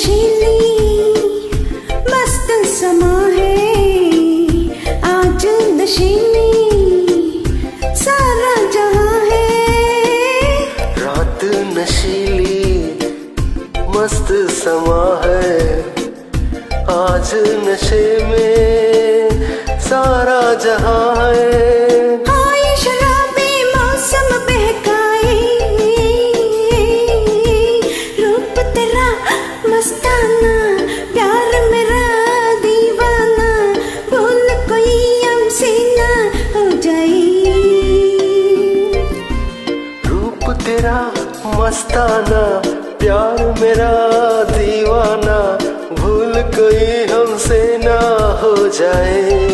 नशीली मस्त समा है, आज नशीली सारा जहां है। रात नशीली मस्त समा है, आज नशे में सारा जहां है। मस्ताना प्यार मेरा दीवाना, भूल कोई हमसे ना हो जाए। रूप तेरा मस्ताना प्यार मेरा दीवाना, भूल कोई हमसे ना हो जाए।